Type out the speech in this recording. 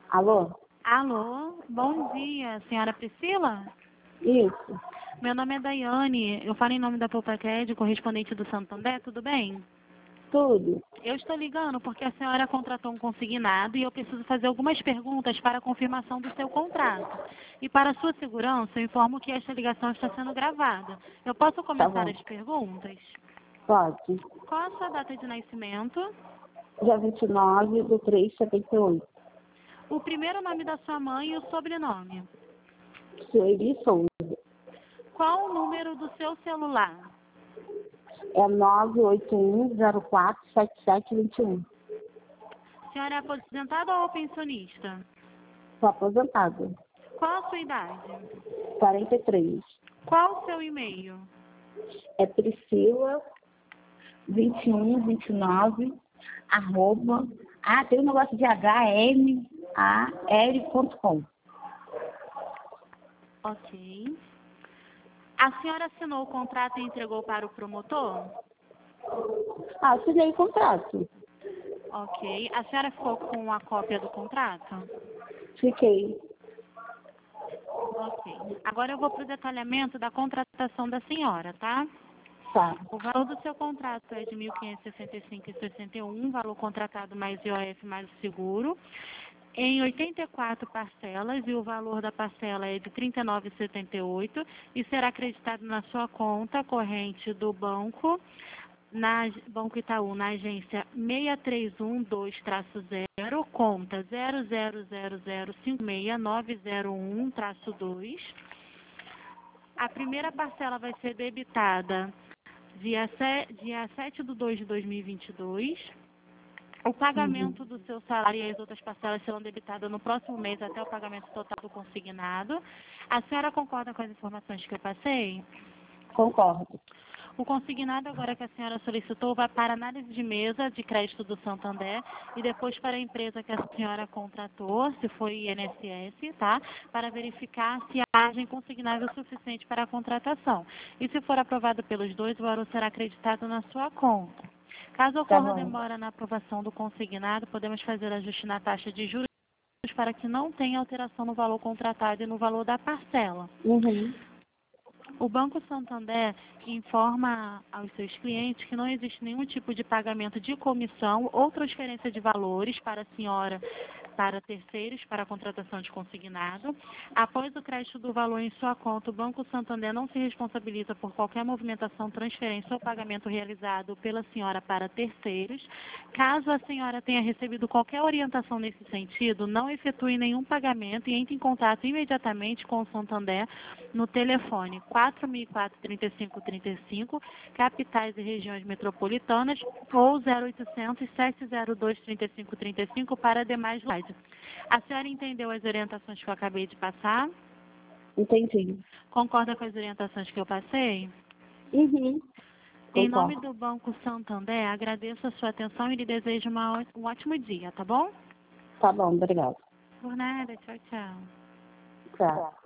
Alô? Alô, bom dia, senhora Priscila? Isso, Meu nome é Daiane, eu falo em nome da Popacred, correspondente do Santander, tudo bem? tudo. Eu estou ligando porque a senhora contratou um consignado e eu preciso fazer algumas perguntas para a confirmação do seu contrato. E para sua segurança, eu informo que esta ligação está sendo gravada. Eu posso Tá começar bom. as perguntas? Pode. Qual a sua data de nascimento? Dia 29/3/78. O primeiro nome da sua mãe e o sobrenome. Sueli Souza. Qual o número do seu celular? É 981047721. A senhora é aposentada ou pensionista? Sou aposentada. Qual a sua idade? 43. Qual o seu e-mail? É Priscila 2129 arroba. Tem um negócio de hmal.com. Ok. A senhora assinou o contrato e entregou para o promotor? Assinei o contrato. Ok. A senhora ficou com a cópia do contrato? Fiquei. Ok. Agora eu vou para o detalhamento da contratação da senhora, tá? Tá. O valor do seu contrato é de R$ 1.565,61, valor contratado mais IOF mais o seguro, em 84 parcelas, e o valor da parcela é de R$ 39,78 e será acreditado na sua conta corrente do banco, Banco Itaú, na agência 6312-0, conta 00005691-2. A primeira parcela vai ser debitada dia 7/2 de 2022. O pagamento do seu salário e as outras parcelas serão debitadas no próximo mês até o pagamento total do consignado. A senhora concorda com as informações que eu passei? Concordo. O consignado agora que a senhora solicitou vai para análise de mesa de crédito do Santander e depois para a empresa que a senhora contratou, se for INSS, tá? Para verificar se há margem consignável suficiente para a contratação. E se for aprovado pelos dois, o valor será acreditado na sua conta. Caso Tá ocorra bom. demora na aprovação do consignado, podemos fazer ajuste na taxa de juros para que não tenha alteração no valor contratado e no valor da parcela. Uhum. O Banco Santander informa aos seus clientes que não existe nenhum tipo de pagamento de comissão ou transferência de valores para a senhora, para terceiros, para a contratação de consignado. Após o crédito do valor em sua conta, o Banco Santander não se responsabiliza por qualquer movimentação, transferência ou pagamento realizado pela senhora para terceiros. Caso a senhora tenha recebido qualquer orientação nesse sentido, não efetue nenhum pagamento e entre em contato imediatamente com o Santander no telefone 4004-3535, capitais e regiões metropolitanas, ou 0800 702 3535 para demais lajes. A senhora entendeu as orientações que eu acabei de passar? Entendi. Concorda com as orientações que eu passei? Uhum. Em nome Concordo. do Banco Santander, agradeço a sua atenção e lhe desejo um ótimo dia, tá bom? Tá bom, obrigada. Por nada, tchau, tchau. Tá.